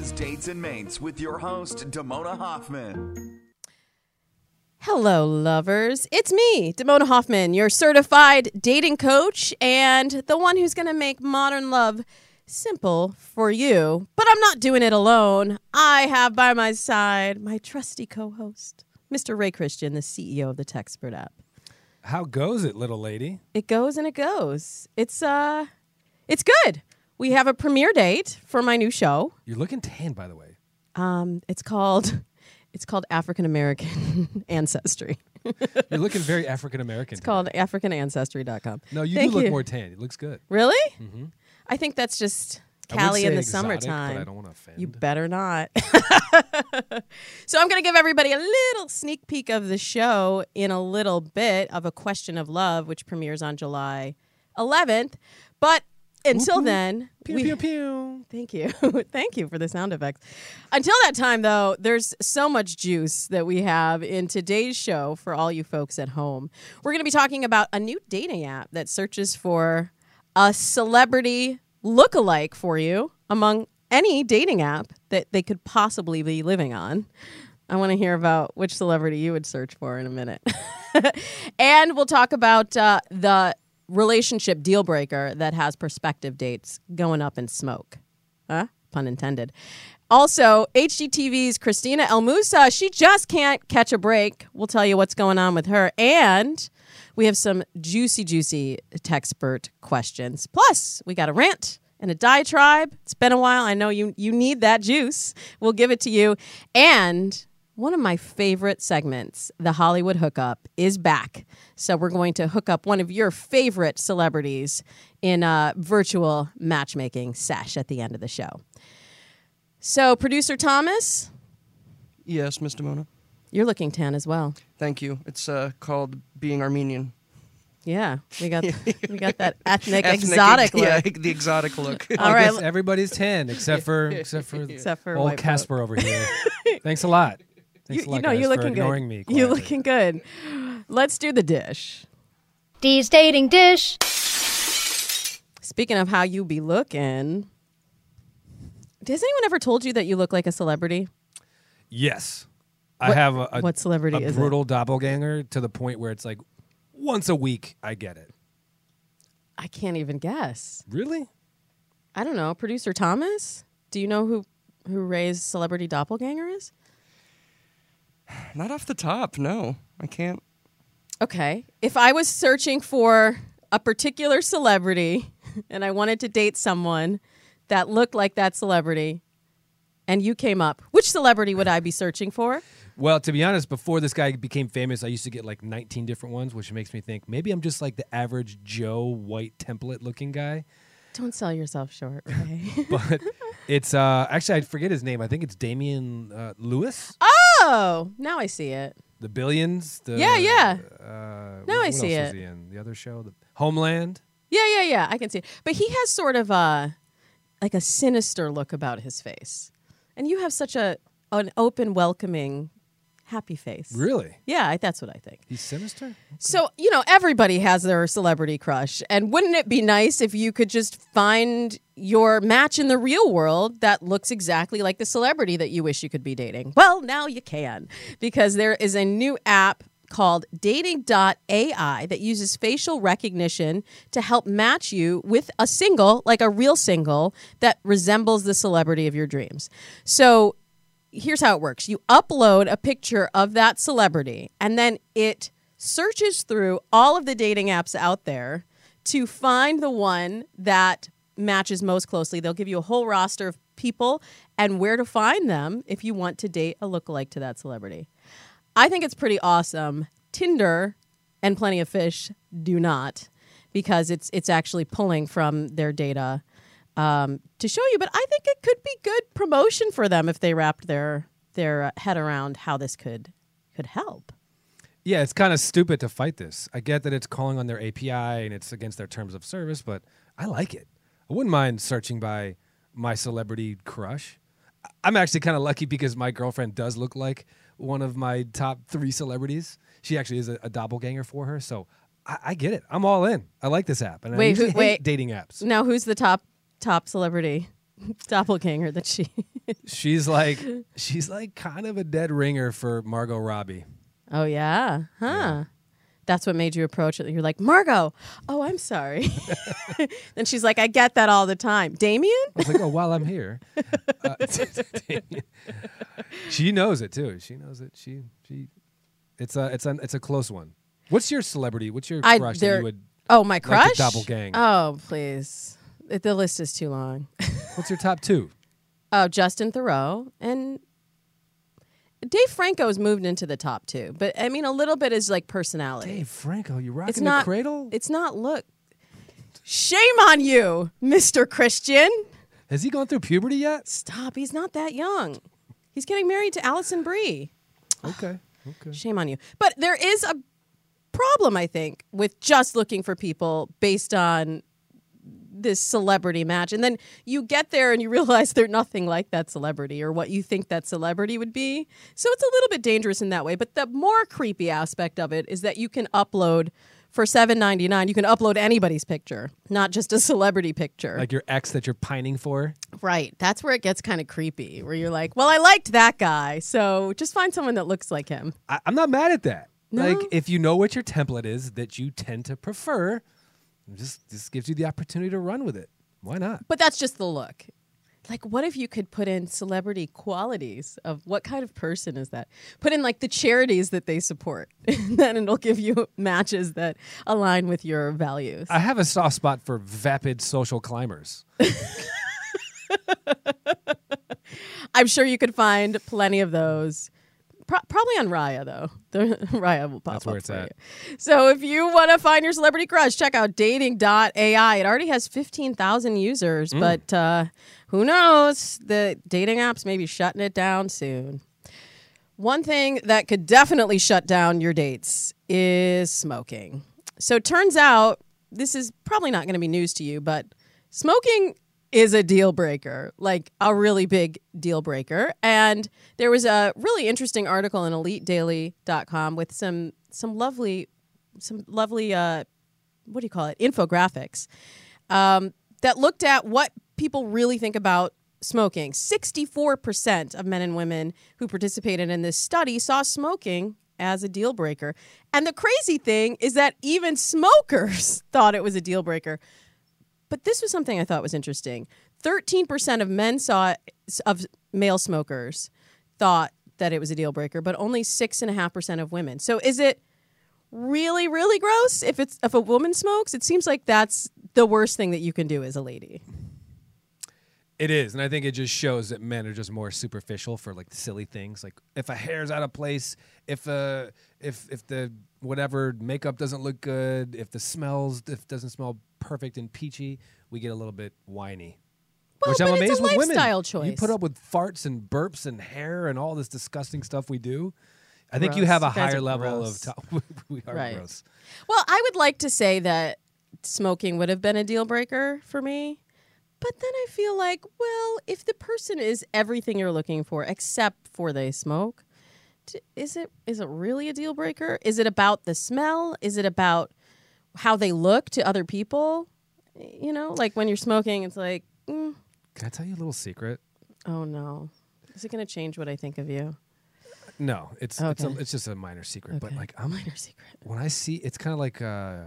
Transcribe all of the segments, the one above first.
Lovers, Dates, and Mates with your host, Damona Hoffman. Hello, lovers. It's me, Damona Hoffman, your certified dating coach and the one who's going to make modern love simple for you. But I'm not doing it alone. I have by my side my trusty co-host, Mr. Ray Christian, the CEO of the Techspert app. How goes it, little lady? It goes and it goes. It's good. We have a premiere date for my new show. You're looking tan, by the way. It's called African American Ancestry. You're looking very African American. It's called AfricanAncestry.com. No, you Thank do look you. more tan. It looks good. Really? Mm-hmm. I think that's just I would Cali in say the exotic, summertime. but I don't want to offend. You better not. So I'm going to give everybody a little sneak peek of the show in a little bit of A Question of Love, which premieres on July 11th. But until then, Pew, pew, pew. Thank you. Thank you for the sound effects. Until that time, though, there's so much juice that we have in today's show for all you folks at home. We're going to be talking about a new dating app that searches for a celebrity lookalike for you among any dating app that they could possibly be living on. I want to hear about which celebrity you would search for in a minute. And we'll talk about the relationship deal breaker that has prospective dates going up in smoke. Pun intended. Also, HGTV's Christina El Moussa, she just can't catch a break. We'll tell you what's going on with her. And we have some juicy Techspert questions. Plus, we got a rant and a diatribe. It's been a while. I know you need that juice. We'll give it to you. And one of my favorite segments, the Hollywood Hookup, is back. So we're going to hook up one of your favorite celebrities in a virtual matchmaking sesh at the end of the show. So, Producer Thomas? Yes, Miss Damona. You're looking tan as well. Thank you. It's called being Armenian. Yeah, we got that ethnic exotic look. Yeah, the exotic look. All I right. guess everybody's tan except for old white Casper over here. Thanks a lot. Thanks a lot, guys, you're for looking ignoring good. me. You're quietly. looking good. Let's do the dish. Dee's dating dish. Speaking of how you be looking, has anyone ever told you that you look like a celebrity? Yes. I have what celebrity a is brutal doppelganger to the point where it's like once a week I get it. I can't even guess. Really? I don't know. Producer Thomas? Do you know who Ray's celebrity doppelganger is? Not off the top, no. I can't. Okay. If I was searching for a particular celebrity and I wanted to date someone that looked like that celebrity and you came up, which celebrity would I be searching for? Well, to be honest, before this guy became famous, I used to get like 19 different ones, which makes me think maybe I'm just like the average Joe white template looking guy. Don't sell yourself short, Ray. But it's actually I forget his name. I think it's Damian Lewis. Oh, now I see it. The Billions. Yeah. Now I what see else was it. he in? The other show, the Homeland. Yeah. I can see it. But he has sort of like a sinister look about his face. And you have such an open, welcoming, happy face. Really? Yeah, that's what I think. He's sinister? Okay. So, everybody has their celebrity crush. And wouldn't it be nice if you could just find your match in the real world that looks exactly like the celebrity that you wish you could be dating? Well, now you can, because there is a new app called Dating.ai that uses facial recognition to help match you with a single, like a real single, that resembles the celebrity of your dreams. So here's how it works. You upload a picture of that celebrity, and then it searches through all of the dating apps out there to find the one that matches most closely. They'll give you a whole roster of people and where to find them if you want to date a lookalike to that celebrity. I think it's pretty awesome. Tinder and Plenty of Fish do not, because it's actually pulling from their data to show you. But I think it could be good promotion for them if they wrapped their head around how this could help. Yeah, it's kind of stupid to fight this. I get that it's calling on their API and it's against their terms of service, but I like it. I wouldn't mind searching by my celebrity crush. I'm actually kind of lucky because my girlfriend does look like one of my top 3 celebrities. She actually is a doppelganger for her, so I get it. I'm all in. I like this app, and I usually hate dating apps. Now, who's the top celebrity doppelganger that she. She's like kind of a dead ringer for Margot Robbie. Oh yeah, huh? That's what made you approach it. You're like, Margot. Oh, I'm sorry. Then she's like, I get that all the time. Damien? I was like, oh, while I'm here, she knows it too. She knows it. She. It's a close one. What's your celebrity? What's your crush that you would? Oh, my crush? Like to doppelgang? Oh, please. The list is too long. What's your top two? Oh, Justin Theroux and Dave Franco's moved into the top two, but I mean a little bit is like personality. Dave Franco, you rocking It's not the cradle? It's not look. Shame on you, Mr. Christian. Has he gone through puberty yet? Stop. He's not that young. He's getting married to Allison Brie. Okay. Shame on you. But there is a problem, I think, with just looking for people based on this celebrity match. And then you get there and you realize they're nothing like that celebrity or what you think that celebrity would be. So it's a little bit dangerous in that way. But the more creepy aspect of it is that you can upload for $7.99. You can upload anybody's picture, not just a celebrity picture. Like your ex that you're pining for? Right. That's where it gets kind of creepy, where you're like, well, I liked that guy, so just find someone that looks like him. I'm not mad at that. No? Like, if you know what your template is that you tend to prefer, this gives you the opportunity to run with it. Why not? But that's just the look. Like, what if you could put in celebrity qualities of what kind of person is that? Put in, like, the charities that they support. And then it'll give you matches that align with your values. I have a soft spot for vapid social climbers. I'm sure you could find plenty of those. Probably on Raya, though. Raya will pop That's up where it's for at. you. So if you want to find your celebrity crush, check out dating.ai. It already has 15,000 users, but who knows? The dating apps may be shutting it down soon. One thing that could definitely shut down your dates is smoking. So it turns out, this is probably not going to be news to you, but smoking is a deal breaker, like a really big deal breaker. And there was a really interesting article in EliteDaily.com with some lovely what do you call it, infographics that looked at what people really think about smoking. 64% of men and women who participated in this study saw smoking as a deal breaker. And the crazy thing is that even smokers thought it was a deal breaker. But this was something I thought was interesting. 13% of male smokers thought that it was a deal breaker, but only 6.5% of women. So is it really, really gross if a woman smokes? It seems like that's the worst thing that you can do as a lady. It is, and I think it just shows that men are just more superficial for like silly things, like if a hair's out of place, if the whatever makeup doesn't look good, if it doesn't smell perfect and peachy, we get a little bit whiny. Well, Which but I'm amazed it's a with women. lifestyle choice. You put up with farts and burps and hair and all this disgusting stuff we do. I think you Gross. have a You guys higher are level gross. of we are Right. gross. Well, I would like to say that smoking would have been a deal breaker for me. But then I feel like, well, if the person is everything you're looking for except for they smoke, is it really a deal breaker? Is it about the smell? Is it about how they look to other people? You know, like when you're smoking, it's like, Can I tell you a little secret? oh no. Is it going to change what I think of you? No, it's Okay. it's just a minor secret. But Okay. like Minor secret. when I see, it's kind of like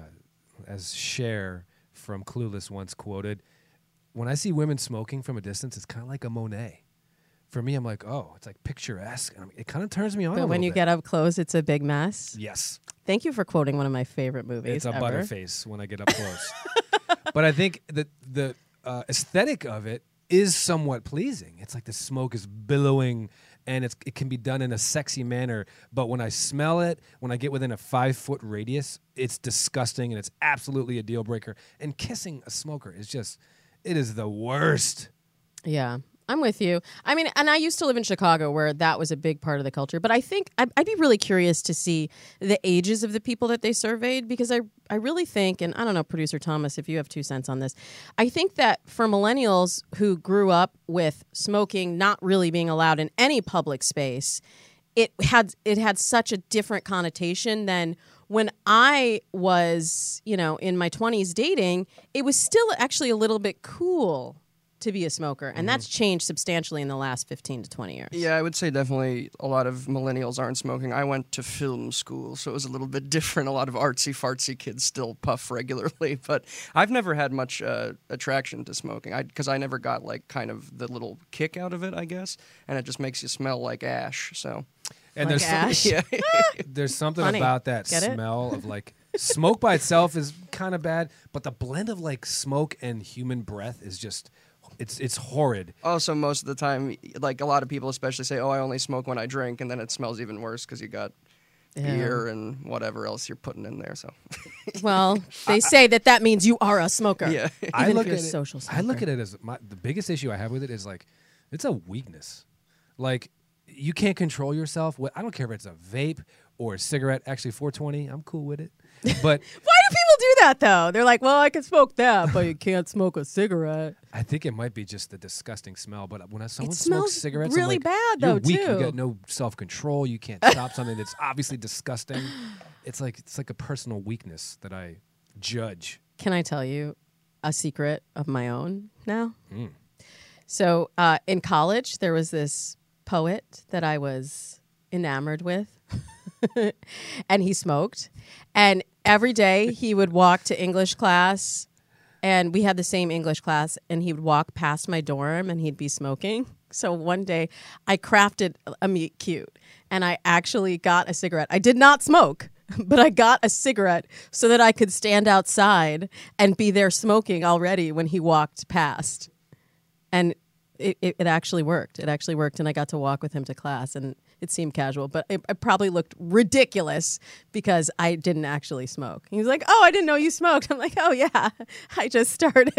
as Cher from Clueless once quoted, when I see women smoking from a distance, it's kind of like a Monet. For me, I'm like, oh, it's like picturesque. And it kind of turns me on. But when you get up close, it's a big mess. yes, Thank you for quoting one of my favorite movies it's a ever. butterface when I get up close. But I think that the aesthetic of it is somewhat pleasing. It's like the smoke is billowing, and it can be done in a sexy manner. But when I smell it, when I get within a 5-foot radius, it's disgusting, and it's absolutely a deal breaker. And kissing a smoker is just, it is the worst. Yeah, I'm with you. I mean, and I used to live in Chicago where that was a big part of the culture. But I think I'd be really curious to see the ages of the people that they surveyed, because I really think, and I don't know, Producer Thomas, if you have 2 cents on this, I think that for millennials who grew up with smoking not really being allowed in any public space, it had such a different connotation than when I was, in my 20s dating. It was still actually a little bit cool to be a smoker, and that's changed substantially in the last 15 to 20 years. Yeah, I would say definitely a lot of millennials aren't smoking. I went to film school, so it was a little bit different. A lot of artsy-fartsy kids still puff regularly, but I've never had much attraction to smoking because I never got like kind of the little kick out of it, I guess, and it just makes you smell like ash, so... And Like there's ash? Yeah. there's something Funny. about that Get it? smell of like smoke by itself is kind of bad, but the blend of like smoke and human breath is just it's horrid. Also, most of the time, like a lot of people especially say, oh, I only smoke when I drink, and then it smells even worse because you got beer and whatever else you're putting in there, so... Well, they say that means you are a smoker. Yeah. Even if you're a social smoker. I look at it as the biggest issue I have with it is like it's a weakness. Like you can't control yourself. I don't care if it's a vape or a cigarette. Actually, 420, I'm cool with it. But Why do people do that, though? They're like, well, I can smoke that, but you can't smoke a cigarette. I think it might be just the disgusting smell. But when someone smells smokes cigarettes, really I'm like, bad, you're though, weak. too. You got no self-control. You can't stop something that's obviously disgusting. It's like a personal weakness that I judge. Can I tell you a secret of my own now? Mm. So in college, there was this poet that I was enamored with, and he smoked. And every day he would walk to English class, and we had the same English class, and he would walk past my dorm, and he'd be smoking. So one day I crafted a meet cute, and I actually got a cigarette. I did not smoke, but I got a cigarette so that I could stand outside and be there smoking already when he walked past. And it actually worked. It actually worked, and I got to walk with him to class, and it seemed casual, but it probably looked ridiculous because I didn't actually smoke. He was like, oh, I didn't know you smoked. I'm like, oh, yeah, I just started.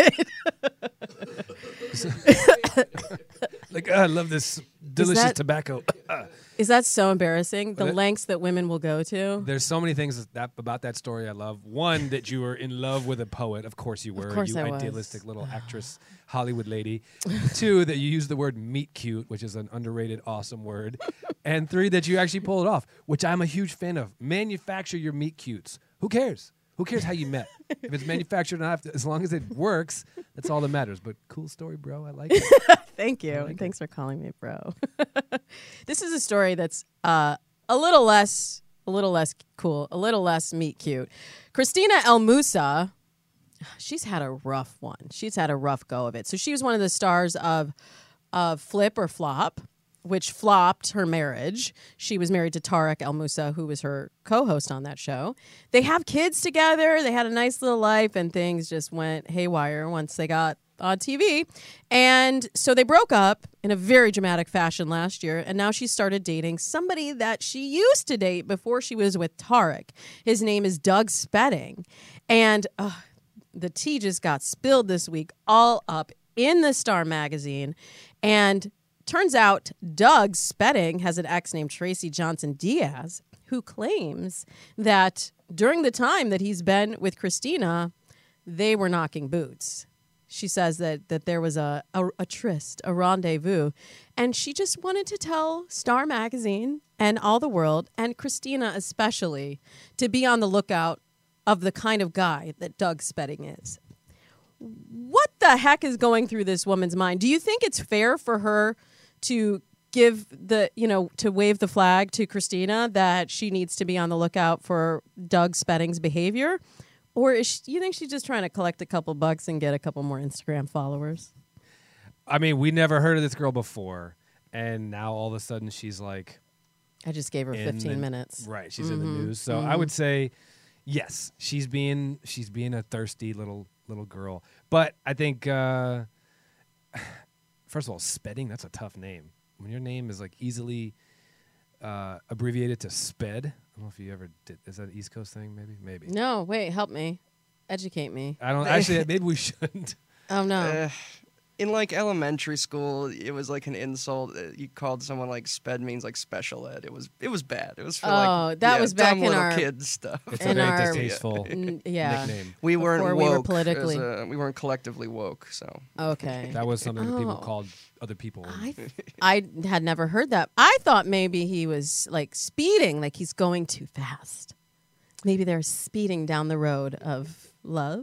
Like, I love this delicious that- tobacco. Is that so embarrassing? The lengths that women will go to? There's so many things about that story I love. One, that you were in love with a poet. Of course you were. course you I was. idealistic little actress, Hollywood lady. Two, that you used the word meet cute, which is an underrated, awesome word. And three, that you actually pulled it off, which I'm a huge fan of. Manufacture your meet cutes. Who cares? Who cares how you met? If it's manufactured enough, as long as it works, that's all that matters. But cool story, bro. I like it. Thank you. And thanks for calling me bro. This is a story that's a little less cool, a little less meet cute. Christina El Moussa, she's had a rough one. She's had a rough go of it. So she was one of the stars of Flip or Flop, which flopped her marriage. She was married to Tarek El Moussa, who was her co-host on that show. They have kids together. They had a nice little life, and things just went haywire once they got on TV. And so they broke up in a very dramatic fashion last year, and now she started dating somebody that she used to date before she was with Tarek. His name is Doug Spedding. And the tea just got spilled this week all up in the Star magazine. And turns out Doug Spedding has an ex named Tracy Johnson Diaz, who claims that during the time that he's been with Christina, they were knocking boots. She says that there was a tryst, a rendezvous, and she just wanted to tell Star Magazine and all the world, and Christina especially, to be on the lookout of the kind of guy that Doug Spedding is. What the heck is going through this woman's mind? Do you think it's fair for her to give to wave the flag to Christina that she needs to be on the lookout for Doug Spedding's behavior? Or you think she's just trying to collect a couple bucks and get a couple more Instagram followers? I mean, we never heard of this girl before, and now all of a sudden she's like... I just gave her 15 minutes. Right, she's in the news. So I would say, yes, she's being a thirsty little girl. But I think, first of all, Spedding, that's a tough name. When your name is like easily abbreviated to Sped... I don't know if you ever did. Is that an East Coast thing? Maybe. No, wait, help me. Educate me. I don't actually. Maybe we shouldn't. Oh, no. In like elementary school, it was like an insult. You called someone like sped means like special ed. It was bad. It was for that was back dumb in little our kids stuff. It's In a our- very distasteful Yeah. nickname. We weren't Before woke. we were politically- we weren't collectively woke. So Okay. That was something that people Oh. called other people. I had never heard that. I thought maybe he was like speeding, like he's going too fast. Maybe they're speeding down the road of love.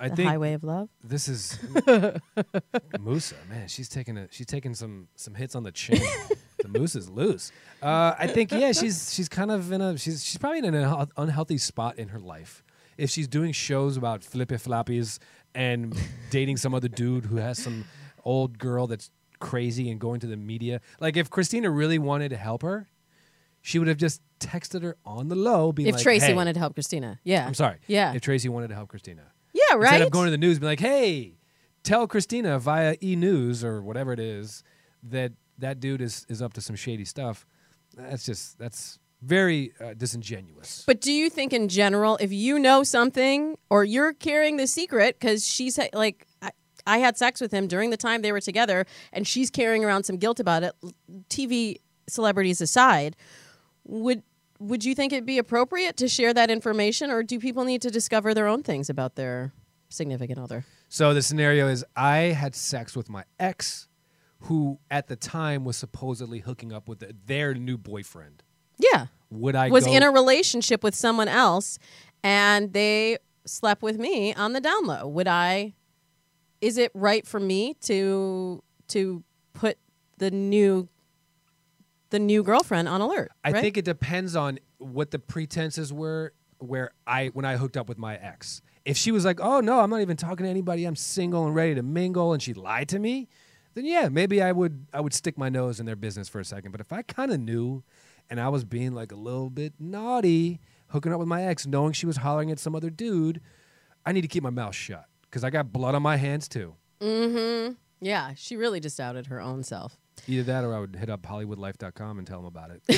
I The think Highway of Love. this is Musa. Man, she's taking some hits on the chin. The moose is loose. I think she's kind of she's probably in an unhealthy spot in her life. If she's doing shows about flippy floppies and dating some other dude who has some old girl that's crazy and going to the media, like if Christina really wanted to help her, she would have just texted her on the low, being If like, Tracy hey, wanted to help Christina. Yeah. I'm sorry. Yeah. If Tracy wanted to help Christina. Yeah, right? Instead of going to the news, be like, hey, tell Christina via E-News or whatever it is that dude is up to some shady stuff. That's very disingenuous. But do you think in general, if you know something or you're carrying the secret, because she's like, I had sex with him during the time they were together, and she's carrying around some guilt about it, TV celebrities aside, would you think it'd be appropriate to share that information, or do people need to discover their own things about their significant other? So the scenario is I had sex with my ex, who at the time was supposedly hooking up with their new boyfriend. Yeah. Would I was go? in a relationship with someone else, and they slept with me on the down low. Is it right for me to put the new girlfriend on alert? I right? think it depends on what the pretenses were when I hooked up with my ex. If she was like, oh, no, I'm not even talking to anybody, I'm single and ready to mingle, and she lied to me, then yeah, maybe I would stick my nose in their business for a second. But if I kind of knew and I was being like a little bit naughty, hooking up with my ex, knowing she was hollering at some other dude, I need to keep my mouth shut because I got blood on my hands too. Mm-hmm. Yeah, she really just outed her own self. Either that or I would hit up HollywoodLife.com and tell them about it.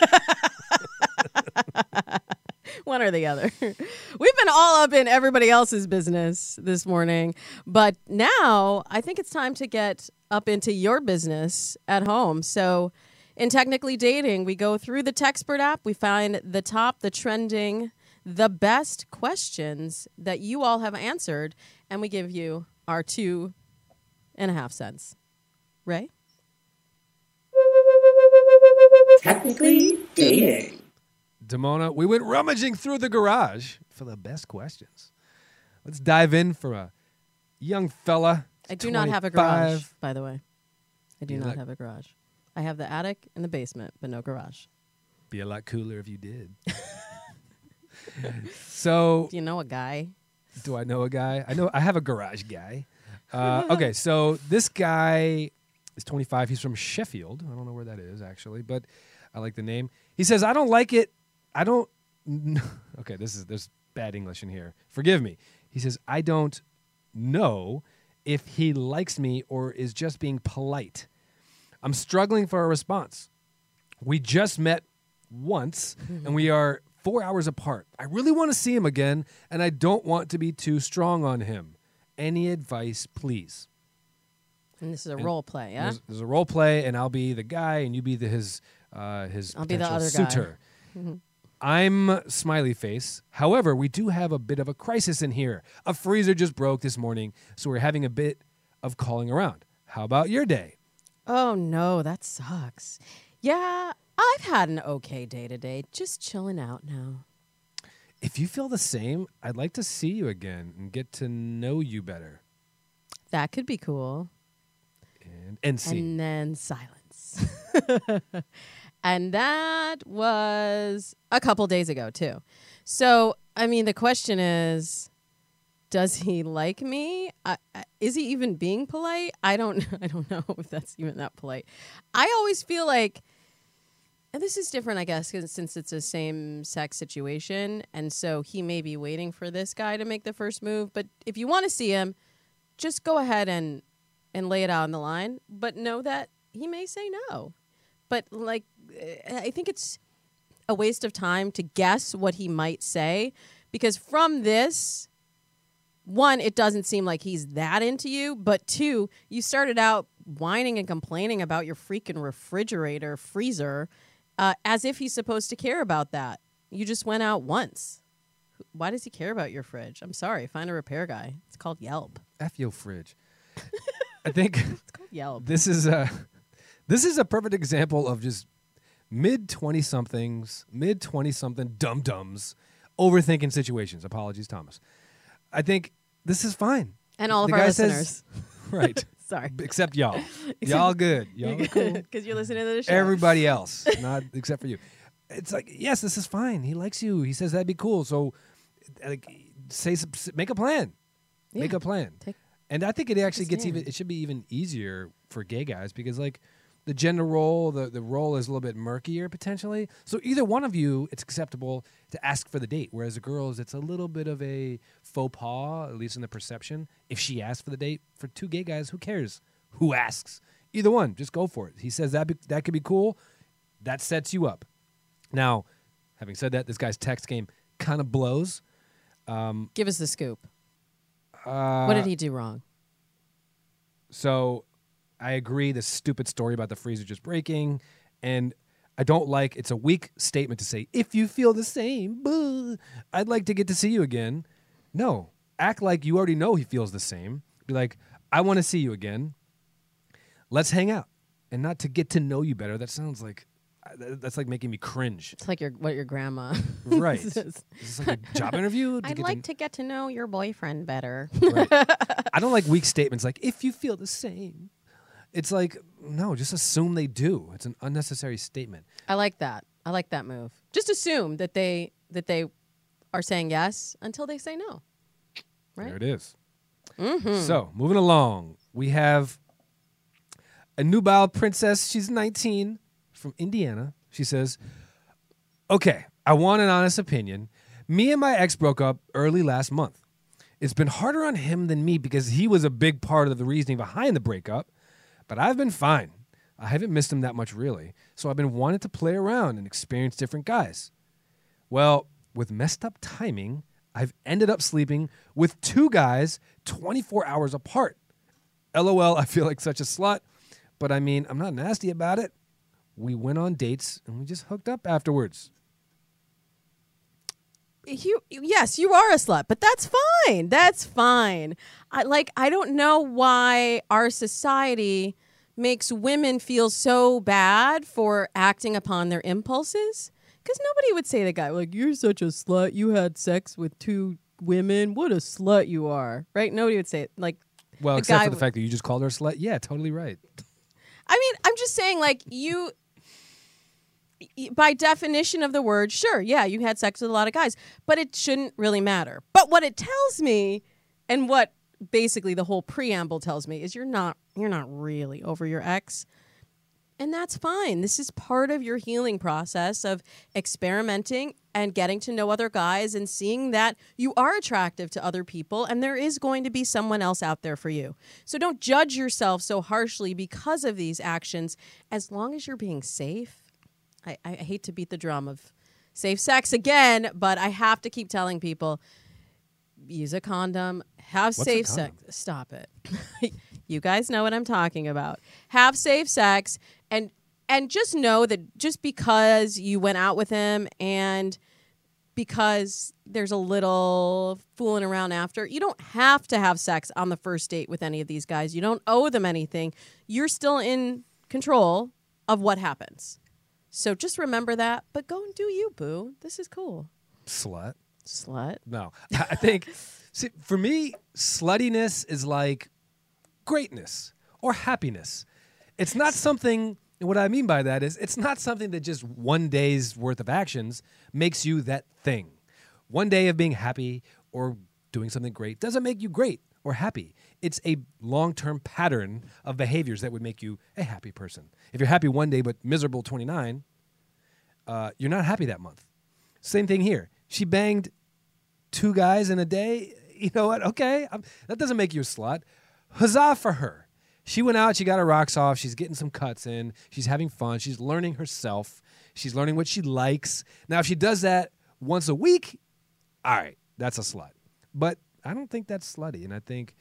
One or the other. We've been all up in everybody else's business this morning, but now I think it's time to get up into your business at home. So in Technically Dating, we go through the Techspert app. We find the top, the trending, the best questions that you all have answered, and we give you our 2.5 cents. Ray? Technically Dating. Damona, we went rummaging through the garage for the best questions. Let's dive in for a young fella. I do not have a garage, 25. by the way. I do You not like- have a garage. I have the attic and the basement, but no garage. Be a lot cooler if you did. So, Do you know a guy? do I know a guy? I have a garage guy. Okay, so this guy is 25. He's from Sheffield. I don't know where that is, actually, but I like the name. He says, I don't like it. I don't... Okay, there's bad English in here. Forgive me. He says, I don't know if he likes me or is just being polite. I'm struggling for a response. We just met once, and we are 4 hours apart. I really want to see him again, and I don't want to be too strong on him. Any advice, please? And this is a role play, yeah? There's a role play, and I'll be the guy, and you be his I'll be the potential other guy. suitor. I'm smiley face. However, we do have a bit of a crisis in here. A freezer just broke this morning, so we're having a bit of calling around. How about your day? Oh, no, that sucks. Yeah, I've had an okay day today. Just chilling out now. If you feel the same, I'd like to see you again and get to know you better. That could be cool. And see. And then silence. And that was a couple days ago, too. So, I mean, the question is, does he like me? Is he even being polite? I don't know if that's even that polite. I always feel like, and this is different, I guess, since it's a same-sex situation, and so he may be waiting for this guy to make the first move. But if you want to see him, just go ahead and lay it out on the line. But know that he may say no. But, like, I think it's a waste of time to guess what he might say, because from this, one, it doesn't seem like he's that into you, but two, you started out whining and complaining about your freaking refrigerator, freezer, as if he's supposed to care about that. You just went out once. Why does he care about your fridge? I'm sorry. Find a repair guy. It's called Yelp. F your fridge. I think It's called Yelp. this is a perfect example of just mid-20-something dum-dums overthinking situations. Apologies, Thomas. I think this is fine. And all of The our guy listeners. says- Right. Sorry. Except y'all. Y'all good. Y'all are cool. Because you're listening to the show. Everybody else, not except for you. It's like, yes, this is fine. He likes you. He says that'd be cool. So, like, make a plan. Yeah. Make a plan. Take- And I think it actually gets stand. even. It should be even easier for gay guys because, like, the gender role, the role is a little bit murkier potentially. So either one of you, it's acceptable to ask for the date. Whereas the girls, it's a little bit of a faux pas, at least in the perception. If she asks for the date, for two gay guys, who cares who asks? Either one, just go for it. He says that could be cool. That sets you up. Now, having said that, this guy's text game kind of blows. Give us the scoop. What did he do wrong? So I agree, the stupid story about the freezer just breaking, and I don't like, it's a weak statement to say, if you feel the same, boo, I'd like to get to see you again. No, act like you already know he feels the same. Be like, I want to see you again. Let's hang out. And not to get to know you better. That sounds like, that's like making me cringe. It's like what your grandma Right. says. Is this like a job interview? I'd like to get to know your boyfriend better. Right. I don't like weak statements like, if you feel the same. It's like, no, just assume they do. It's an unnecessary statement. I like that. I like that move. Just assume that they are saying yes until they say no. Right? There it is. So, moving along, we have a nubile princess. She's 19 from Indiana. She says, okay, I want an honest opinion. Me and my ex broke up early last month. It's been harder on him than me because he was a big part of the reasoning behind the breakup. But I've been fine. I haven't missed him that much, really. So I've been wanting to play around and experience different guys. Well, with messed up timing, I've ended up sleeping with two guys 24 hours apart. LOL, I feel like such a slut. But I mean, I'm not nasty about it. We went on dates and we just hooked up afterwards. Yes, you are a slut, but that's fine. That's fine. I don't know why our society makes women feel so bad for acting upon their impulses. Because nobody would say to the guy, like, you're such a slut. You had sex with two women. What a slut you are. Right? Nobody would say it. Like, Well, the except guy for the fact that you just called her a slut. Yeah, totally right. I mean, I'm just saying, like, by definition of the word, sure, yeah, you had sex with a lot of guys, but it shouldn't really matter. But what it tells me, and what basically the whole preamble tells me, is you're not really over your ex. And that's fine. This is part of your healing process of experimenting and getting to know other guys and seeing that you are attractive to other people and there is going to be someone else out there for you. So don't judge yourself so harshly because of these actions. As long as you're being safe, I hate to beat the drum of safe sex again, but I have to keep telling people, use a condom, have What's safe a condom? sex. Stop it. You guys know what I'm talking about. Have safe sex and just know that just because you went out with him and because there's a little fooling around after, you don't have to have sex on the first date with any of these guys. You don't owe them anything. You're still in control of what happens. So just remember that, but go and do you, boo. This is cool. Slut. Slut. No. I think, see, for me, sluttiness is like greatness or happiness. It's not something, and what I mean by that is it's not something that just one day's worth of actions makes you that thing. One day of being happy or doing something great doesn't make you great or happy. It's a long-term pattern of behaviors that would make you a happy person. If you're happy one day but miserable 29, you're not happy that month. Same thing here. She banged two guys in a day. You know what? Okay, that doesn't make you a slut. Huzzah for her. She went out. She got her rocks off. She's getting some cuts in. She's having fun. She's learning herself. She's learning what she likes. Now, if she does that once a week, all right, that's a slut. But I don't think that's slutty, and I think...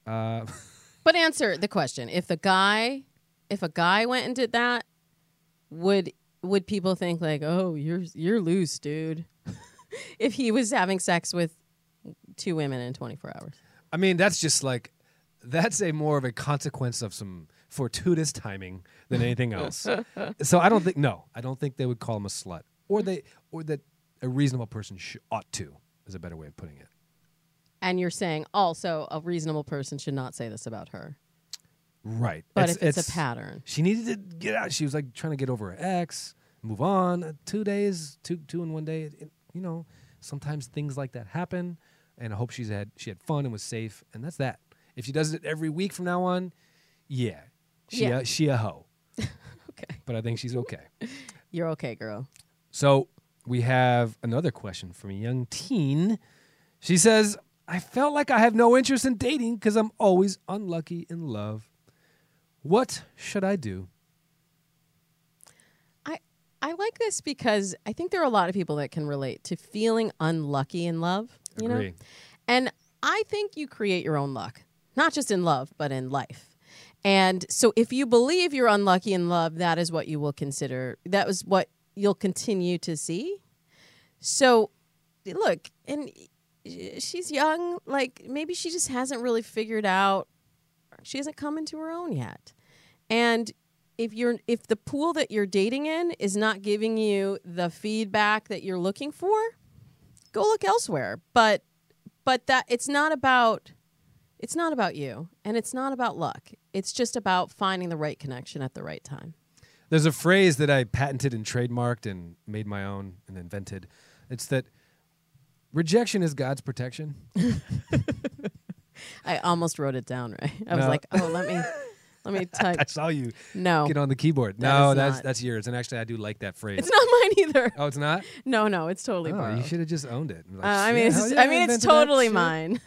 But answer the question: if a guy went and did that, would people think like, "Oh, you're loose, dude"? If he was having sex with two women in 24 hours, I mean, that's just like that's more of a consequence of some fortuitous timing than anything else. So I don't think they would call him a slut, or that a reasonable person ought to is a better way of putting it. And you're saying also a reasonable person should not say this about her. Right. But if it's a pattern. She needed to get out. She was like trying to get over her ex, move on. 2 days, two in one day. Sometimes things like that happen. And I hope she had fun and was safe. And that's that. If she does it every week from now on, she a hoe. Okay. But I think she's okay. You're okay, girl. So we have another question from a young teen. She says, I felt like I have no interest in dating because I'm always unlucky in love. What should I do? I like this because I think there are a lot of people that can relate to feeling unlucky in love. You Agree. know? And I think you create your own luck, not just in love, but in life. And so if you believe you're unlucky in love, that is what you will consider. That is what you'll continue to see. So look, and she's young. Like maybe she just hasn't really figured out. She hasn't come into her own yet. And if the pool that you're dating in is not giving you the feedback that you're looking for, go look elsewhere. But that it's not about you, and it's not about luck. It's just about finding the right connection at the right time. There's a phrase that I patented and trademarked and made my own and invented. It's that rejection is God's protection. I almost wrote it down, right? I was like, oh, let me type. I saw you No. get on the keyboard. That No, is that's yours. And actually, I do like that phrase. It's not mine either. Oh, it's not? No, it's totally Oh, borrowed. you should have just owned it. Like, I mean, yeah, it's hell yeah, it's invented that totally shit. mine.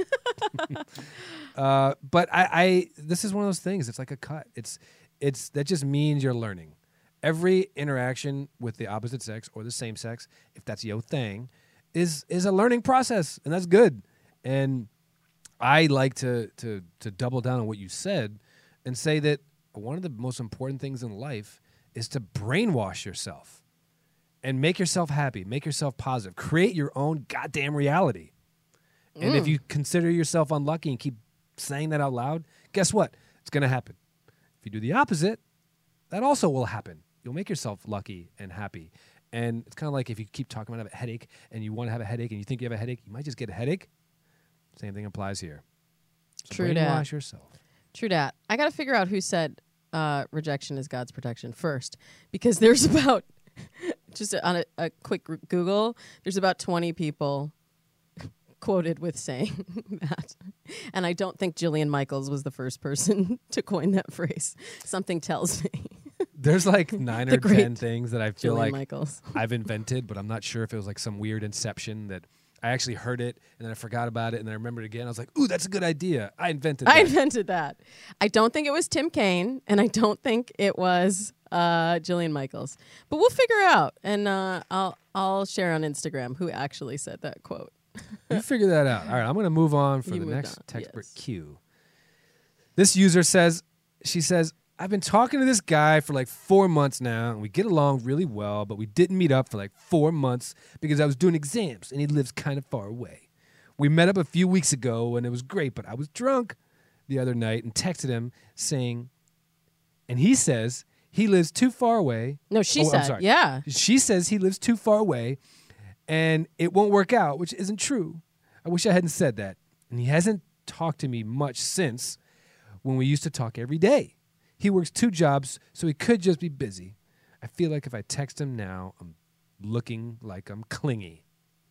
But I this is one of those things. It's like a cut. It's that just means you're learning. Every interaction with the opposite sex or the same sex, if that's your thing, is a learning process, and that's good. And I like to double down on what you said and say that one of the most important things in life is to brainwash yourself and make yourself happy, make yourself positive, create your own goddamn reality. And if you consider yourself unlucky and keep saying that out loud, guess what? It's going to happen. If you do the opposite, that also will happen. You'll make yourself lucky and happy. And it's kind of like if you keep talking about a headache and you want to have a headache and you think you have a headache, you might just get a headache. Same thing applies here. So True brainwash dat. yourself. True dat. I got to figure out who said rejection is God's protection first, because there's about, just on a quick Google, there's about 20 people quoted with saying that. And I don't think Jillian Michaels was the first person to coin that phrase. Something tells me. There's like 9 The or great 10 things that I feel Jillian like Michaels. I've invented, but I'm not sure if it was like some weird inception that I actually heard it and then I forgot about it and then I remembered it again. I was like, ooh, that's a good idea. I invented that. I invented that. I don't think it was Tim Kaine, and I don't think it was Jillian Michaels. But we'll figure it out, and I'll share on Instagram who actually said that quote. You figure that out. All right, I'm going to move on for You the moved next on, textbook yes. cue. This user says, I've been talking to this guy for like 4 months now, and we get along really well, but we didn't meet up for like 4 months because I was doing exams, and he lives kind of far away. We met up a few weeks ago, and it was great, but I was drunk the other night and texted him saying, and he says he lives too far away. No, she I'm said, sorry. yeah. She says he lives too far away, and it won't work out, which isn't true. I wish I hadn't said that. And he hasn't talked to me much since when we used to talk every day. He works 2 jobs, so he could just be busy. I feel like if I text him now, I'm looking like I'm clingy.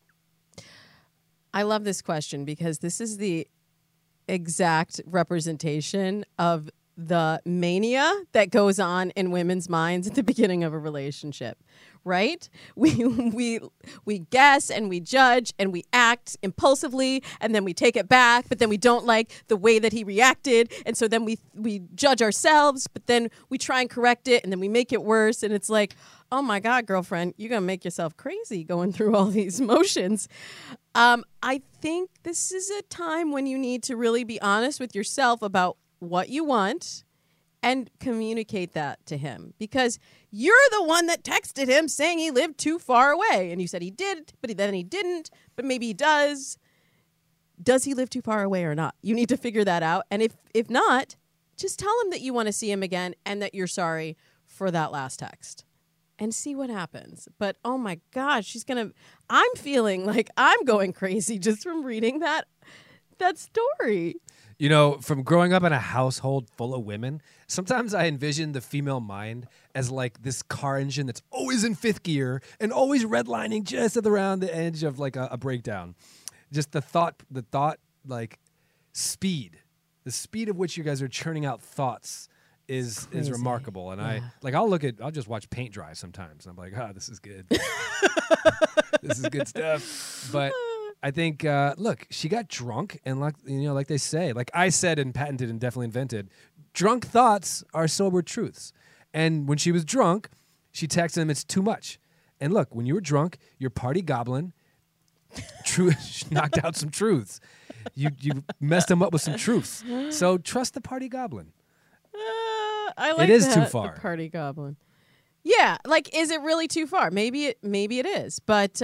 I love this question because this is the exact representation of the mania that goes on in women's minds at the beginning of a relationship, right? We guess and we judge and we act impulsively, and then we take it back, but then we don't like the way that he reacted, and so then we judge ourselves, but then we try and correct it, and then we make it worse, and it's like, oh my God, girlfriend, you're gonna make yourself crazy going through all these motions. I think this is a time when you need to really be honest with yourself about what you want and communicate that to him, because you're the one that texted him saying he lived too far away, and you said he did, but then he didn't, but maybe he does. Does he live too far away or not? You need to figure that out, and if not, just tell him that you want to see him again and that you're sorry for that last text and see what happens. But oh my gosh, I'm feeling like I'm going crazy just from reading that that story? You know, from growing up in a household full of women, sometimes I envision the female mind as like this car engine that's always in fifth gear and always redlining just at around the edge of like a breakdown. Just the thought, like speed, the speed of which you guys are churning out thoughts is remarkable. And I'll just watch paint dry sometimes. I'm like, this is good. This is good stuff. But I think, look, she got drunk, and like they say, like I said and patented and definitely invented, drunk thoughts are sober truths. And when she was drunk, she texted him, "It's too much." And look, when you were drunk, your party goblin knocked out some truths. You messed him up with some truths. So trust the party goblin. I like it is that, too far. the party goblin. Yeah, like, is it really too far? Maybe it is, but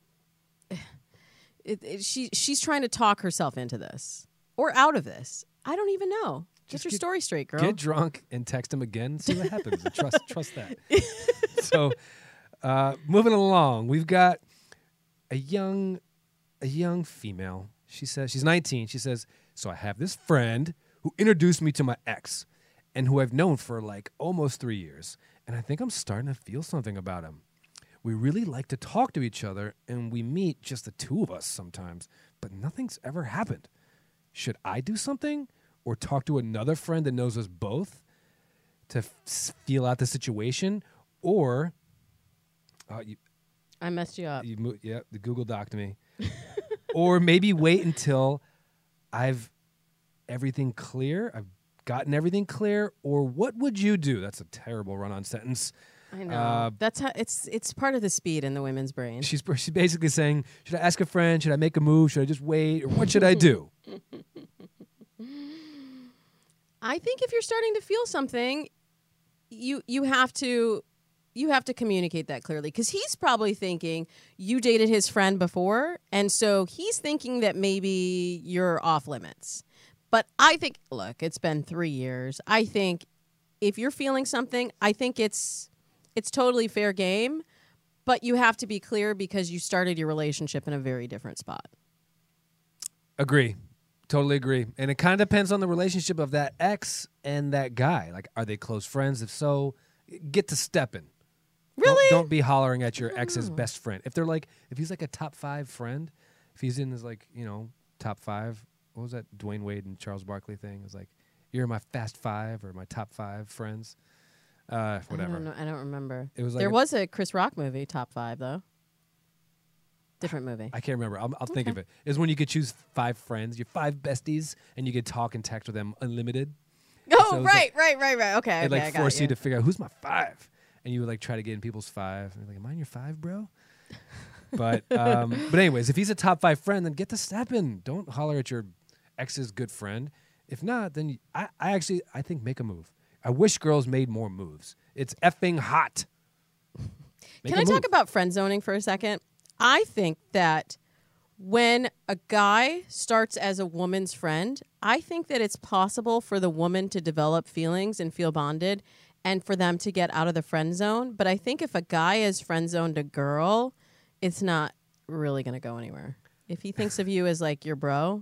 she's trying to talk herself into this or out of this. I don't even know. Get your story straight, girl. Get drunk and text him again. See what happens. Trust that. So, moving along, we've got a young female. She says she's 19. She says, "So I have this friend who introduced me to my ex, and who I've known for like almost 3 years, and I think I'm starting to feel something about him. We really like to talk to each other, and we meet just the two of us sometimes, but nothing's ever happened. Should I do something or talk to another friend that knows us both to feel out the situation? Or I messed you up. The Google Doc'd me. Or maybe wait until I've everything clear. I've gotten everything clear. Or what would you do?" That's a terrible run-on sentence. I know. That's how it's part of the speed in the women's brain. She's basically saying, should I ask a friend? Should I make a move? Should I just wait? Or what should I do? I think if you're starting to feel something, you have to communicate that clearly, because he's probably thinking you dated his friend before, and so he's thinking that maybe you're off limits. But I think, look, it's been 3 years. I think if you're feeling something, I think it's totally fair game, but you have to be clear because you started your relationship in a very different spot. Agree. Totally agree. And it kind of depends on the relationship of that ex and that guy. Like, are they close friends? If so, get to stepping. Really? Don't be hollering at your ex's best friend. If he's like a top 5 friend, if he's in his top 5, what was that Dwayne Wade and Charles Barkley thing? It was like, you're my fast 5 or my top 5 friends. Whatever. I don't remember. It was like there was a Chris Rock movie, top 5, though. Different movie. I can't remember. I'll think of it. It was when you could choose 5 friends, your 5 besties, and you could talk and text with them unlimited. Oh, so right. Okay. It forced you to figure out who's my 5, and you would try to get in people's 5. And you're like, am I in your 5, bro? But anyways, if he's a top 5 friend, then get to stepping. Don't holler at your ex's good friend. If not, then I think make a move. I wish girls made more moves. It's effing hot. Can I talk about friend zoning for a second? I think that when a guy starts as a woman's friend, I think that it's possible for the woman to develop feelings and feel bonded and for them to get out of the friend zone. But I think if a guy has friend zoned a girl, it's not really going to go anywhere. If he thinks of you as like your bro,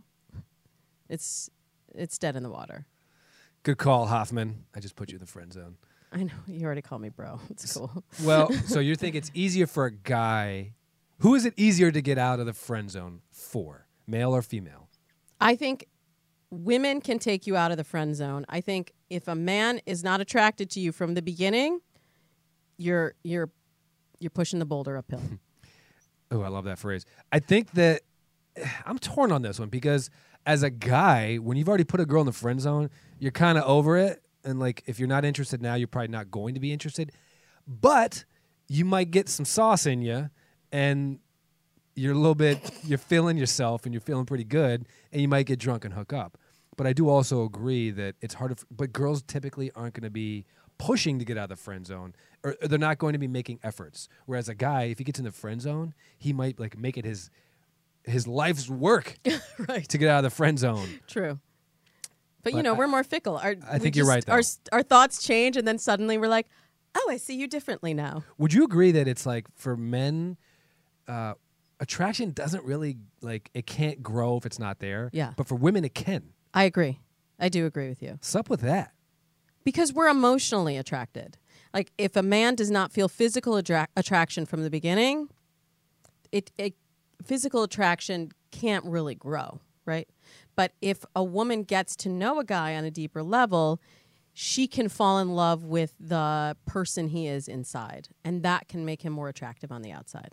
it's dead in the water. Good call, Hoffman. I just put you in the friend zone. I know. You already called me bro. It's cool. Well, so you think it's easier for a guy. Who is it easier to get out of the friend zone for, male or female? I think women can take you out of the friend zone. I think if a man is not attracted to you from the beginning, you're pushing the boulder uphill. Oh, I love that phrase. I think that I'm torn on this one because as a guy, when you've already put a girl in the friend zone, you're kind of over it. And like, if you're not interested now, you're probably not going to be interested. But you might get some sauce in you, and you're feeling yourself, and you're feeling pretty good, and you might get drunk and hook up. But I do also agree that it's harder. But girls typically aren't going to be pushing to get out of the friend zone, or they're not going to be making efforts. Whereas a guy, if he gets in the friend zone, he might like make it his life's work right. to get out of the friend zone. True. But we're more fickle. I think you're right, though. Our thoughts change, and then suddenly we're like, oh, I see you differently now. Would you agree that it's like for men, attraction doesn't really, like, it can't grow if it's not there. Yeah. But for women, it can. I agree. I do agree with you. What's up with that? Because we're emotionally attracted. Like, if a man does not feel physical attraction from the beginning, it physical attraction can't really grow, right? But if a woman gets to know a guy on a deeper level, she can fall in love with the person he is inside, and that can make him more attractive on the outside.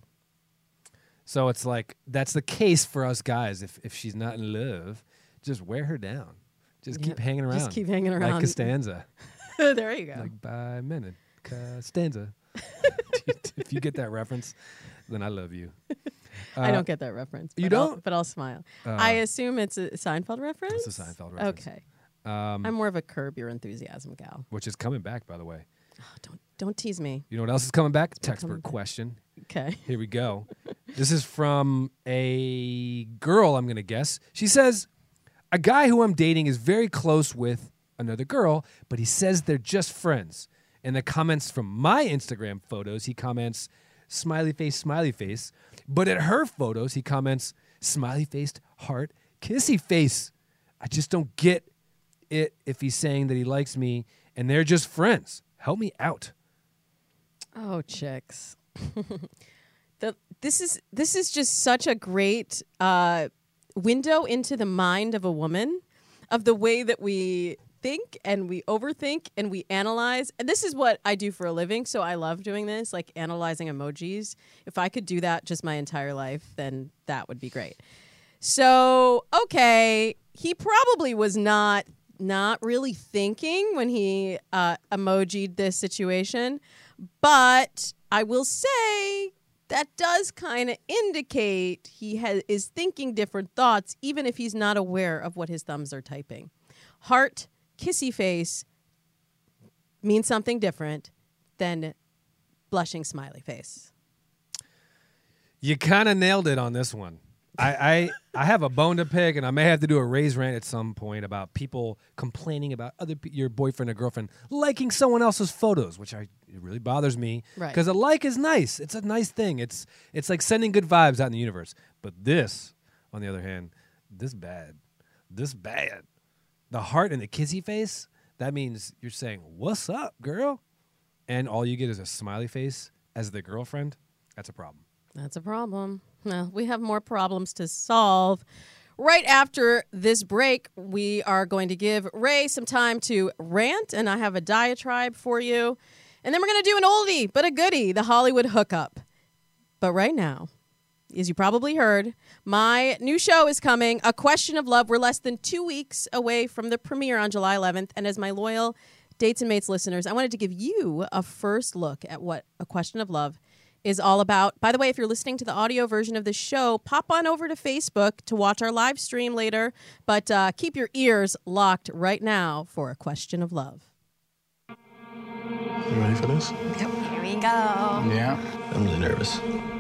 So it's like, that's the case for us guys. If she's not in love, just wear her down. Just keep hanging around. Just keep hanging around. Like Costanza. There you go. Like by minute. Costanza. If you get that reference, then I love you. I don't get that reference. You but don't? But I'll smile. I assume it's a Seinfeld reference? It's a Seinfeld reference. Okay. I'm more of a Curb Your Enthusiasm gal. Which is coming back, by the way. Oh, don't tease me. You know what else is coming back? coming Textbook back. question. Okay. Here we go. This is from a girl, I'm going to guess. She says, a guy who I'm dating is very close with another girl, but he says they're just friends. In the comments from my Instagram photos, he comments, smiley face, but at her photos, he comments, smiley-faced, heart, kissy face. I just don't get it if he's saying that he likes me and they're just friends. Help me out. Oh, chicks. This is just such a great window into the mind of a woman, of the way that we think and we overthink and we analyze. And this is what I do for a living, so I love doing this, like analyzing emojis. If I could do that just my entire life, then that would be great. So, okay, he probably was not really thinking when he emojied this situation, but I will say that does kind of indicate he is thinking different thoughts, even if he's not aware of what his thumbs are typing. Heart, kissy face means something different than blushing smiley face. You kind of nailed it on this one. I have a bone to pick, and I may have to do a raise rant at some point about people complaining about your boyfriend or girlfriend liking someone else's photos, which it really bothers me. Right. Because a like is nice. It's a nice thing. It's like sending good vibes out in the universe. But this, on the other hand, this bad. The heart and the kissy face, that means you're saying, what's up, girl? And all you get is a smiley face as the girlfriend. That's a problem. That's a problem. Well, we have more problems to solve. Right after this break, we are going to give Ray some time to rant, and I have a diatribe for you. And then we're going to do an oldie but a goodie, the Hollywood hookup. But right now, as you probably heard, my new show is coming, A Question of Love. We're less than 2 weeks away from the premiere on July 11th. And as my loyal Dates and Mates listeners, I wanted to give you a first look at what A Question of Love is all about. By the way, if you're listening to the audio version of the show, pop on over to Facebook to watch our live stream later. But keep your ears locked right now for A Question of Love. You ready for this? Yep, here we go. Yeah. I'm really nervous.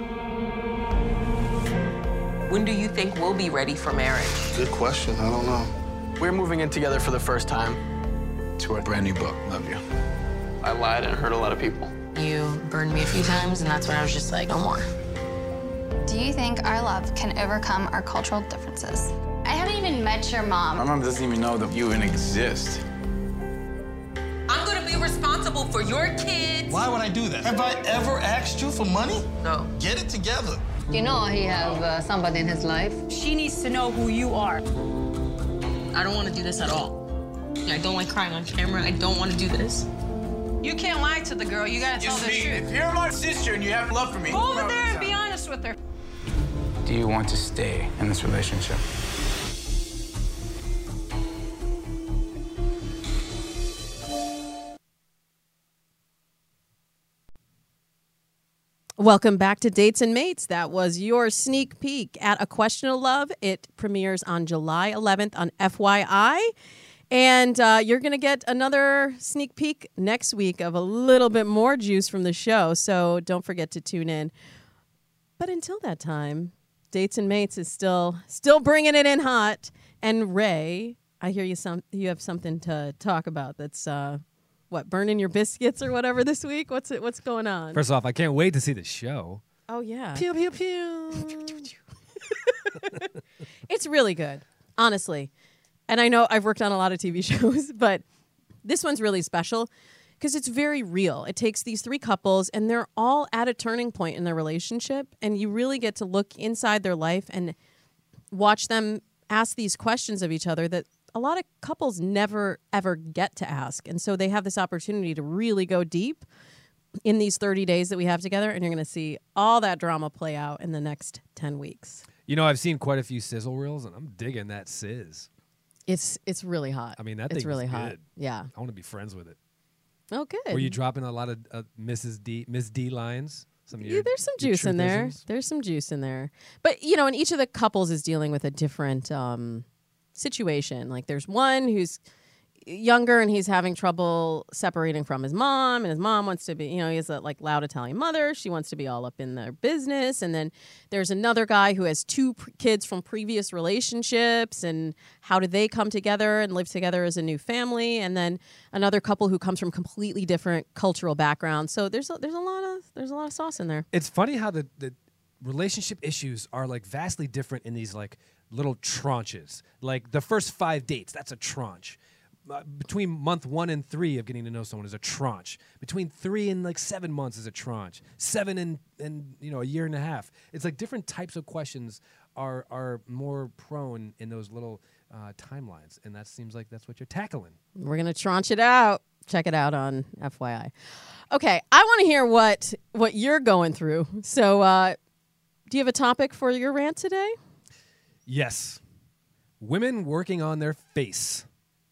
When do you think we'll be ready for marriage? Good question. I don't know. We're moving in together for the first time. To our brand new book. Love you. I lied and hurt a lot of people. You burned me a few times, and that's when I was just like, no more. Do you think our love can overcome our cultural differences? I haven't even met your mom. My mom doesn't even know that you even exist. I'm gonna be responsible for your kids. Why would I do that? Have I ever asked you for money? No. Get it together. You know he have somebody in his life. She needs to know who you are. I don't want to do this at all. I don't like crying on camera. I don't want to do this. You can't lie to the girl. You gotta tell the truth. If you're my sister and you have love for me, Go over there and be honest with her. do you want to stay in this relationship? Welcome back to Dates and Mates. That was your sneak peek at A Question of Love. It premieres on July 11th on FYI. And you're going to get another sneak peek next week of a little bit more juice from the show. So don't forget to tune in. But until that time, Dates and Mates is still bringing it in hot. And Ray, I hear you have something to talk about that's burning your biscuits or whatever this week? What's going on? First off, I can't wait to see the show. Oh, yeah. Pew, pew, pew. It's really good, honestly. And I know I've worked on a lot of TV shows, but this one's really special because it's very real. It takes these 3 couples, and they're all at a turning point in their relationship, and you really get to look inside their life and watch them ask these questions of each other that a lot of couples never, ever get to ask. And so they have this opportunity to really go deep in these 30 days that we have together, and you're going to see all that drama play out in the next 10 weeks. You know, I've seen quite a few sizzle reels, and I'm digging that sizz. It's really hot. I mean, that it's thing really is hot. good. Yeah. I want to be friends with it. Oh, good. Were you dropping a lot of Miss D lines? There's some juice in there. There's some juice in there. But, and each of the couples is dealing with a different situation. Like there's one who's younger and he's having trouble separating from his mom, and his mom wants to be, he has a loud Italian mother. She wants to be all up in their business. And then there's another guy who has 2 kids from previous relationships, and how do they come together and live together as a new family? And then another couple who comes from completely different cultural backgrounds. So there's a lot of sauce in there. It's funny how the relationship issues are vastly different in these little tranches. Like the first 5 dates, that's a tranche. Between month 1 and 3 of getting to know someone is a tranche. Between 3 and 7 months is a tranche. 7 and a year and a half. It's different types of questions are more prone in those little timelines, and that seems like that's what you're tackling. We're gonna tranche it out. Check it out on FYI. Okay, I want to hear what you're going through. So, do you have a topic for your rant today? Yes, women working on their face.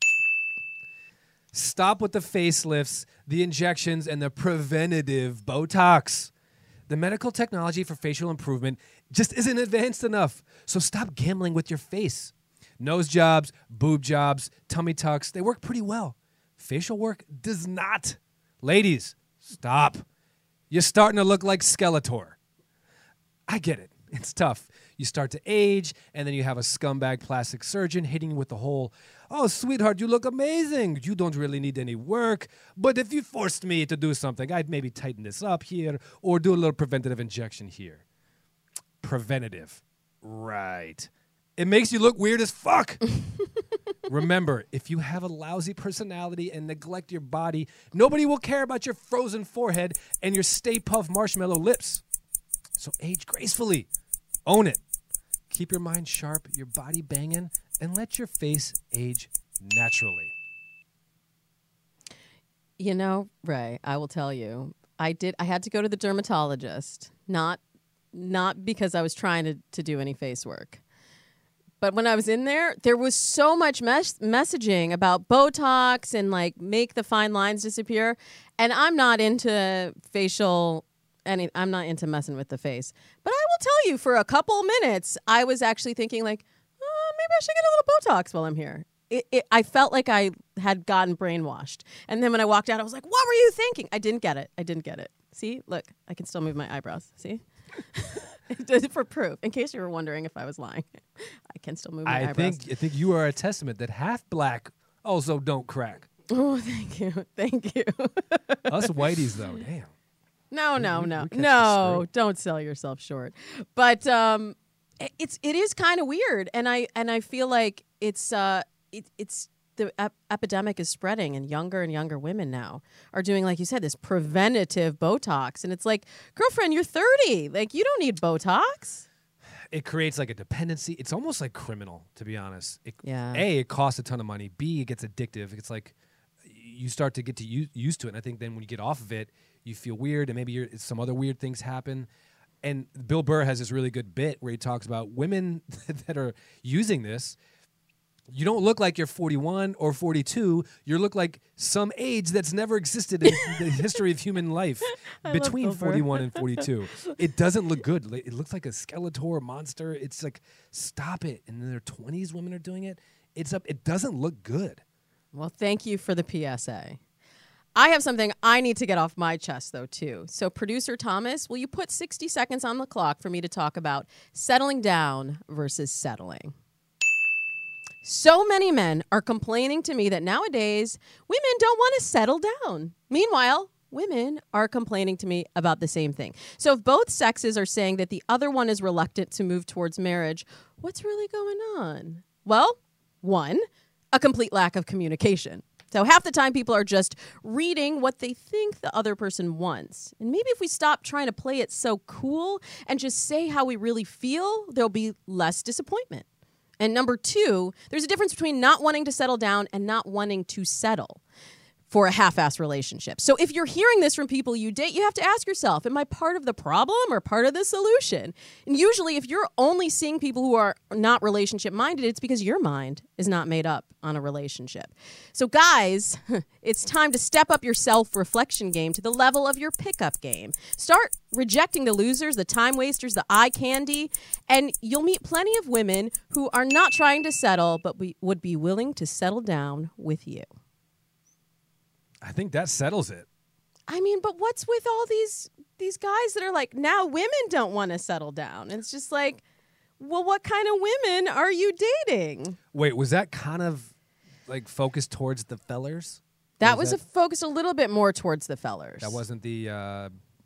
Stop with the facelifts, the injections, and the preventative Botox. The medical technology for facial improvement just isn't advanced enough. So stop gambling with your face. Nose jobs, boob jobs, tummy tucks, they work pretty well. Facial work does not. Ladies, stop. You're starting to look like Skeletor. I get it. It's tough. You start to age, and then you have a scumbag plastic surgeon hitting you with the whole, "Oh, sweetheart, you look amazing. You don't really need any work. But if you forced me to do something, I'd maybe tighten this up here or do a little preventative injection here." Preventative. Right. It makes you look weird as fuck. Remember, if you have a lousy personality and neglect your body, nobody will care about your frozen forehead and your Stay Puft Marshmallow lips. So age gracefully. Own it. Keep your mind sharp, your body banging, and let your face age naturally. Ray, I will tell you, I had to go to the dermatologist, not because I was trying to do any face work. But when I was in there was so much messaging about Botox and make the fine lines disappear. And I'm not into I'm not into messing with the face. But I will tell you, for a couple minutes, I was actually thinking maybe I should get a little Botox while I'm here. I felt like I had gotten brainwashed. And then when I walked out, I was like, what were you thinking? I didn't get it. See, look, I can still move my eyebrows. See? For proof, in case you were wondering if I was lying, I can still move my eyebrows. I think you are a testament that half black also don't crack. Oh, thank you. Us whiteys, though, damn. No, don't sell yourself short. But it is kind of weird, and I feel like it's the epidemic is spreading, and younger women now are doing, like you said, this preventative Botox. And it's like, girlfriend, you're 30. You don't need Botox. It creates a dependency. It's almost like criminal, to be honest. A, it costs a ton of money. B, it gets addictive. It's you start to get used to it. And I think then when you get off of it, you feel weird, and maybe some other weird things happen. And Bill Burr has this really good bit where he talks about women that are using this. You don't look like you're 41 or 42. You look like some age that's never existed in the history of human life between 41 and 42. It doesn't look good. It looks like a Skeletor monster. It's stop it. And in their 20s, women are doing it. It doesn't look good. Well, thank you for the PSA. I have something I need to get off my chest, though, too. So, producer Thomas, will you put 60 seconds on the clock for me to talk about settling down versus settling? So many men are complaining to me that nowadays women don't want to settle down. Meanwhile, women are complaining to me about the same thing. So if both sexes are saying that the other one is reluctant to move towards marriage, what's really going on? Well, one, a complete lack of communication. So half the time people are just reading what they think the other person wants. And maybe if we stop trying to play it so cool and just say how we really feel, there'll be less disappointment. And number two, there's a difference between not wanting to settle down and not wanting to settle for a half-ass relationship. So if you're hearing this from people you date, you have to ask yourself, am I part of the problem or part of the solution? And usually if you're only seeing people who are not relationship-minded, it's because your mind is not made up on a relationship. So guys, it's time to step up your self-reflection game to the level of your pickup game. Start rejecting the losers, the time wasters, the eye candy, and you'll meet plenty of women who are not trying to settle, but would be willing to settle down with you. I think that settles it. I mean, but what's with all these guys that are like, now women don't want to settle down? And it's just like, well, what kind of women are you dating? Wait, was that kind of like focused towards the fellers? That was focused a little bit more towards the fellers. That wasn't the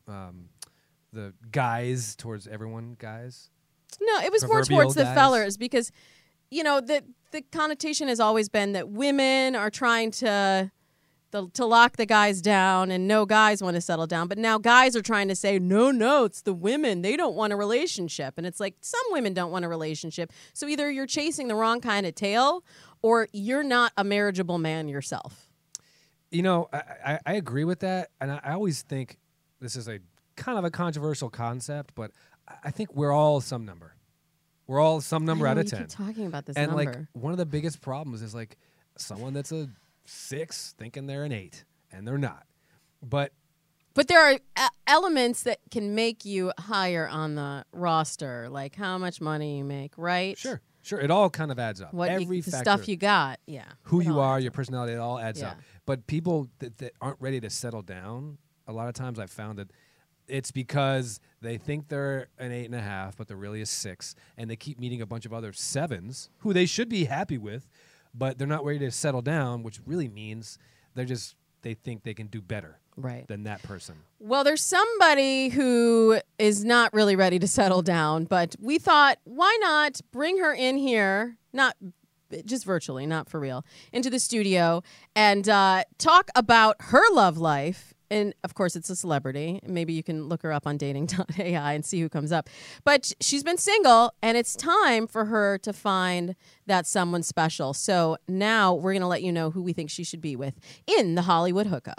guys towards everyone, guys? No, it was more Proverbial towards the guys? fellers because, you know, the connotation has always been that women are trying to lock the guys down and no guys want to settle down. But now guys are trying to say, no, it's the women. They don't want a relationship. And it's like, some women don't want a relationship. So either you're chasing the wrong kind of tail or you're not a marriageable man yourself. You know, I agree with that. And I always think this is a kind of a controversial concept, but I think we're all some number. We're all some number out of 10. Keep talking about this and number. like one of the biggest problems is like someone that's a 6 thinking they're an 8 and they're not. But there are elements that can make you higher on the roster, like how much money you make, right? Sure. It all kind of adds up. The stuff you got, yeah. Who you are, your personality, it all adds Yeah. up. But people that aren't ready to settle down, a lot of times I've found that it's because they think they're an 8.5, but they're really a 6, and they keep meeting a bunch of other 7s who they should be happy with, but they're not ready to settle down, which really means they think they can do better than that person. Well, there's somebody who is not really ready to settle down, but we thought, why not bring her in here, not just virtually, not for real, into the studio and talk about her love life. And, of course, it's a celebrity. Maybe you can look her up on dating.ai and see who comes up. But she's been single, and it's time for her to find that someone special. So now we're going to let you know who we think she should be with in the Hollywood Hookup.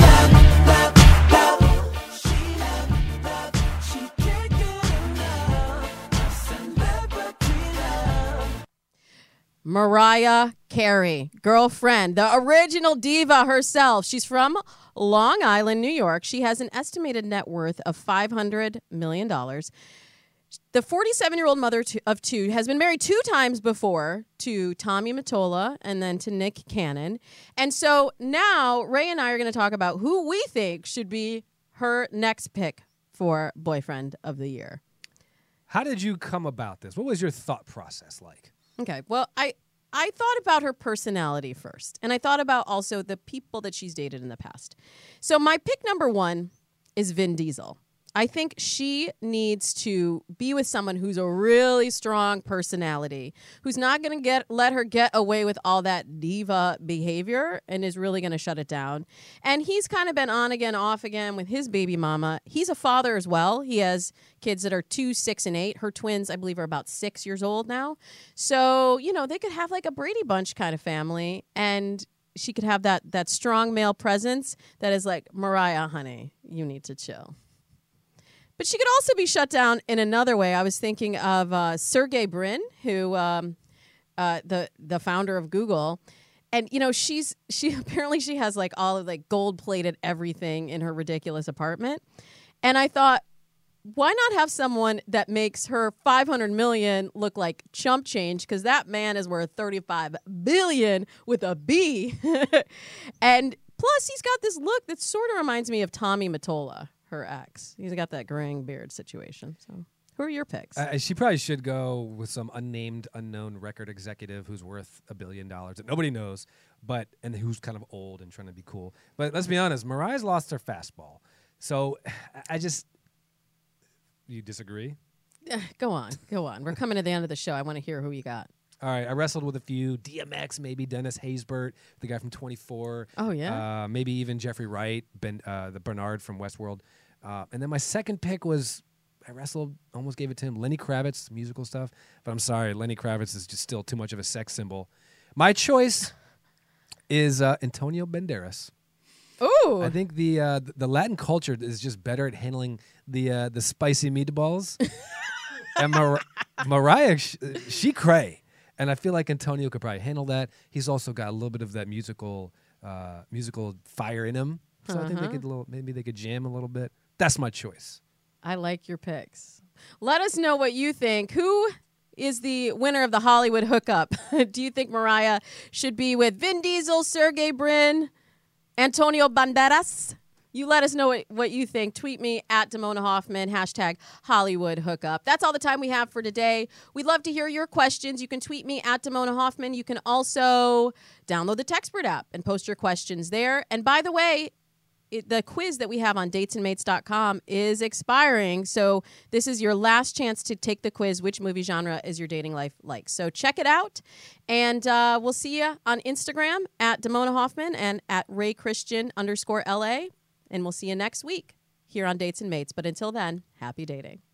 Mariah Carey, girlfriend, the original diva herself. She's from Long Island, New York. She has an estimated net worth of $500 million. The 47-year-old mother of 2 has been married 2 times before to Tommy Mottola and then to Nick Cannon. And so now Ray and I are going to talk about who we think should be her next pick for boyfriend of the year. How did you come about this? What was your thought process like? Okay, well, I thought about her personality first, and I thought about also the people that she's dated in the past. So my pick number 1 is Vin Diesel. I think she needs to be with someone who's a really strong personality, who's not going to let her get away with all that diva behavior and is really going to shut it down. And he's kind of been on again, off again with his baby mama. He's a father as well. He has kids that are 2, 6, and 8. Her twins, I believe, are about 6 years old now. So, you know, they could have like a Brady Bunch kind of family, and she could have that strong male presence that is like, Mariah, honey, you need to chill. But she could also be shut down in another way. I was thinking of Sergey Brin, who the founder of Google, and you know she apparently she has like all of like gold-plated everything in her ridiculous apartment. And I thought, why not have someone that makes her $500 million look like chump change? Because that man is worth $35 billion with a B. And plus, he's got this look that sort of reminds me of Tommy Mottola, her ex. He's got that graying beard situation. So, Who are your picks? She probably should go with some unnamed, unknown record executive who's worth $1 billion that nobody knows, and who's kind of old and trying to be cool. But let's be honest, Mariah's lost her fastball. So you disagree? Go on. We're coming to the end of the show. I want to hear who you got. All right, I wrestled with a few. DMX, maybe Dennis Haysbert, the guy from 24. Oh, yeah? Maybe even Jeffrey Wright, the Bernard from Westworld. And then my second pick was, I wrestled, almost gave it to him, Lenny Kravitz, musical stuff. But I'm sorry, Lenny Kravitz is just still too much of a sex symbol. My choice is Antonio Banderas. Ooh. I think the Latin culture is just better at handling the spicy meatballs. And Mariah, she cray. And I feel like Antonio could probably handle that. He's also got a little bit of that musical fire in him. So I think maybe they could jam a little bit. That's my choice. I like your picks. Let us know what you think. Who is the winner of the Hollywood hookup? Do you think Mariah should be with Vin Diesel, Sergey Brin, Antonio Banderas? You let us know what you think. Tweet me at Damona Hoffman, #Hollywood hookup. That's all the time we have for today. We'd love to hear your questions. You can tweet me at Damona Hoffman. You can also download the Textpert app and post your questions there. And by the way, the quiz that we have on datesandmates.com is expiring. So this is your last chance to take the quiz. Which movie genre is your dating life like? So check it out. And we'll see you on Instagram at Damona Hoffman and at RayChristian_LA. And we'll see you next week here on Dates and Mates. But until then, happy dating.